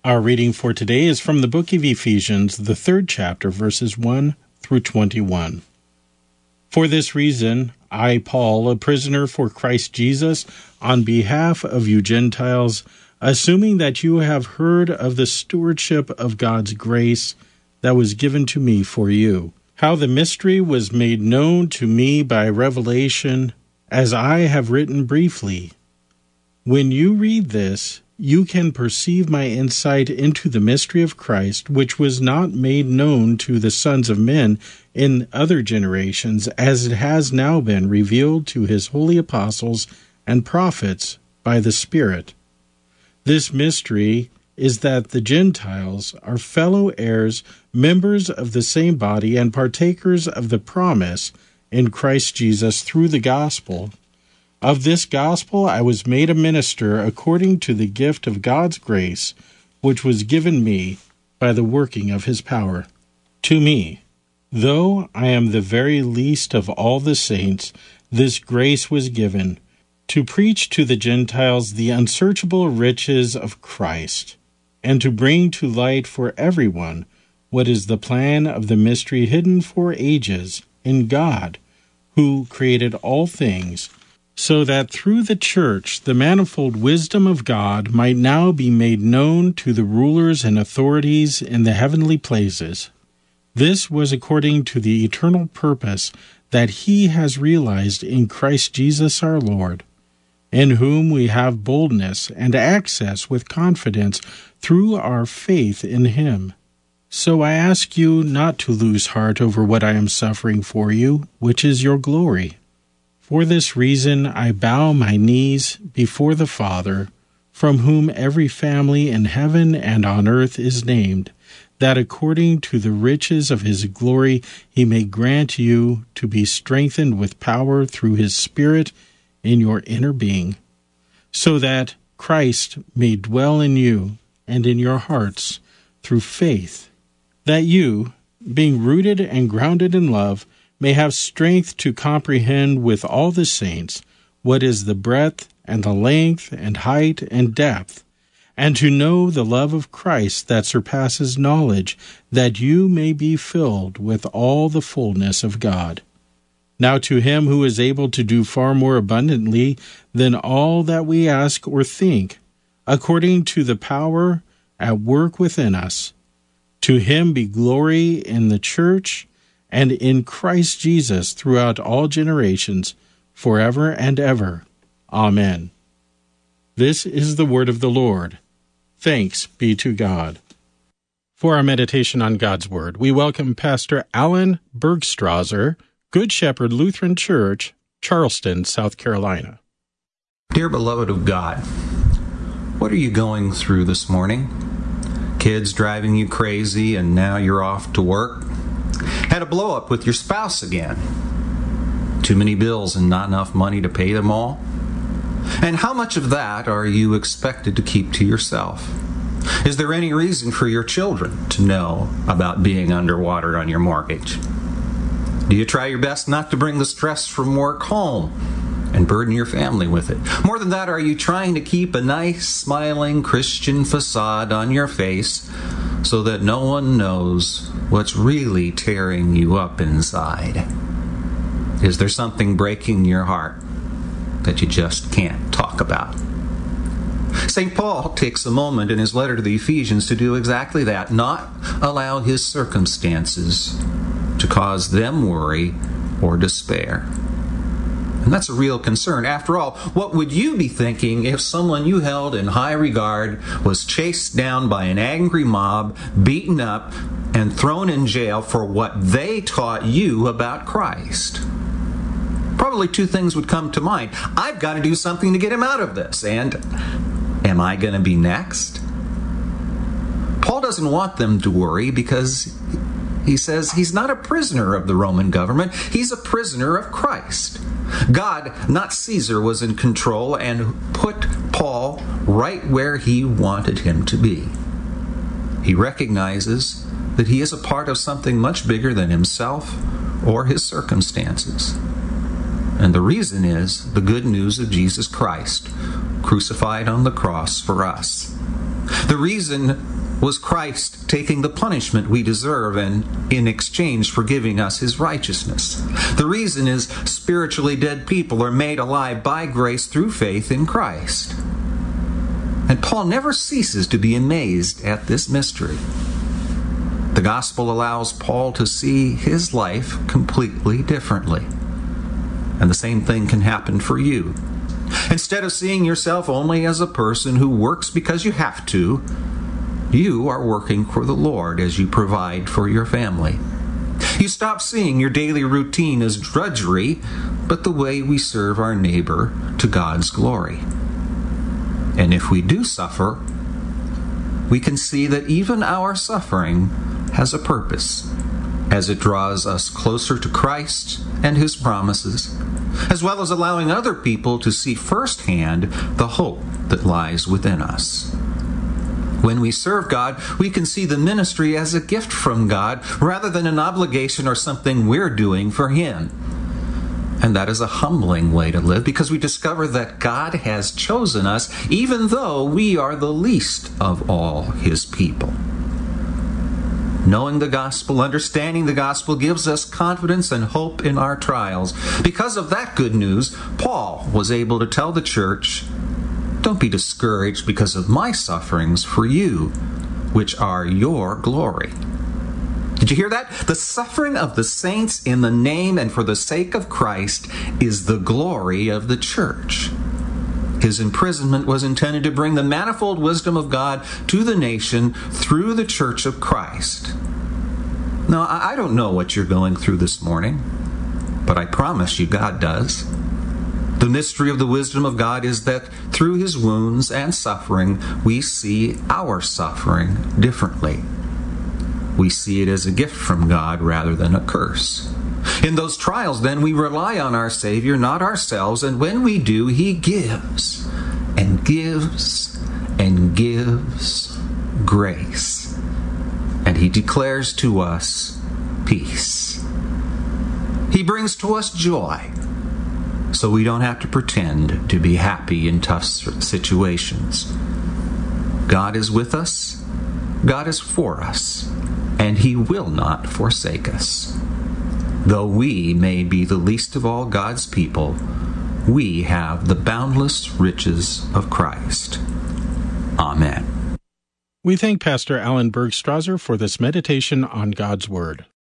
Our reading for today is from the book of Ephesians, the 3rd chapter, verses 1 through 21. For this reason, I, Paul, a prisoner for Christ Jesus, on behalf of you Gentiles, assuming that you have heard of the stewardship of God's grace that was given to me for you, how the mystery was made known to me by revelation, as I have written briefly. When you read this, you can perceive my insight into the mystery of Christ, which was not made known to the sons of men in other generations, as it has now been revealed to his holy apostles and prophets by the Spirit. This mystery is that the Gentiles are fellow heirs, members of the same body, and partakers of the promise in Christ Jesus through the gospel. Of this gospel I was made a minister according to the gift of God's grace, which was given me by the working of his power. To me, though I am the very least of all the saints, this grace was given, to preach to the Gentiles the unsearchable riches of Christ, and to bring to light for everyone what is the plan of the mystery hidden for ages in God, who created all things, so that through the church the manifold wisdom of God might now be made known to the rulers and authorities in the heavenly places. This was according to the eternal purpose that he has realized in Christ Jesus our Lord, in whom we have boldness and access with confidence through our faith in him. So I ask you not to lose heart over what I am suffering for you, which is your glory. For this reason I bow my knees before the Father, from whom every family in heaven and on earth is named, that according to the riches of his glory he may grant you to be strengthened with power through his Spirit in your inner being, so that Christ may dwell in you and in your hearts through faith, that you, being rooted and grounded in love, may have strength to comprehend with all the saints what is the breadth and the length and height and depth, and to know the love of Christ that surpasses knowledge, that you may be filled with all the fullness of God. Now to him who is able to do far more abundantly than all that we ask or think, according to the power at work within us, to him be glory in the church and in Christ Jesus throughout all generations, forever and ever. Amen. This is the word of the Lord. Thanks be to God. For our meditation on God's Word, we welcome Pastor Alan Bergstrasser, Good Shepherd Lutheran Church, Charleston, South Carolina. Dear beloved of God, what are you going through this morning? Kids driving you crazy and now you're off to work? Had a blow-up with your spouse again? Too many bills and not enough money to pay them all? And how much of that are you expected to keep to yourself? Is there any reason for your children to know about being underwater on your mortgage? Do you try your best not to bring the stress from work home and burden your family with it? More than that, are you trying to keep a nice, smiling Christian facade on your face so that no one knows what's really tearing you up inside? Is there something breaking your heart that you just can't talk about? St. Paul takes a moment in his letter to the Ephesians to do exactly that, not allow his circumstances to cause them worry or despair. And that's a real concern. After all, what would you be thinking if someone you held in high regard was chased down by an angry mob, beaten up, and thrown in jail for what they taught you about Christ? Probably two things would come to mind. I've got to do something to get him out of this. And am I going to be next? Paul doesn't want them to worry because he says he's not a prisoner of the Roman government. He's a prisoner of Christ. God, not Caesar, was in control and put Paul right where he wanted him to be. He recognizes that he is a part of something much bigger than himself or his circumstances. And the reason is the good news of Jesus Christ, crucified on the cross for us. The reason was Christ taking the punishment we deserve and in exchange for giving us his righteousness. The reason is spiritually dead people are made alive by grace through faith in Christ. And Paul never ceases to be amazed at this mystery. The gospel allows Paul to see his life completely differently. And the same thing can happen for you. Instead of seeing yourself only as a person who works because you have to, you are working for the Lord as you provide for your family. You stop seeing your daily routine as drudgery, but the way we serve our neighbor to God's glory. And if we do suffer, we can see that even our suffering has a purpose, as it draws us closer to Christ and his promises, as well as allowing other people to see firsthand the hope that lies within us. When we serve God, we can see the ministry as a gift from God rather than an obligation or something we're doing for him. And that is a humbling way to live because we discover that God has chosen us even though we are the least of all his people. Knowing the gospel, understanding the gospel gives us confidence and hope in our trials. Because of that good news, Paul was able to tell the church, "Don't be discouraged because of my sufferings for you, which are your glory." Did you hear that? The suffering of the saints in the name and for the sake of Christ is the glory of the church. His imprisonment was intended to bring the manifold wisdom of God to the nation through the church of Christ. Now, I don't know what you're going through this morning, but I promise you God does. The mystery of the wisdom of God is that through his wounds and suffering, we see our suffering differently. We see it as a gift from God rather than a curse. In those trials, then, we rely on our Savior, not ourselves, and when we do, he gives and gives and gives grace. And he declares to us peace. He brings to us joy, so we don't have to pretend to be happy in tough situations. God is with us, God is for us, and he will not forsake us. Though we may be the least of all God's people, we have the boundless riches of Christ. Amen. We thank Pastor Alan Bergstrasser for this meditation on God's Word.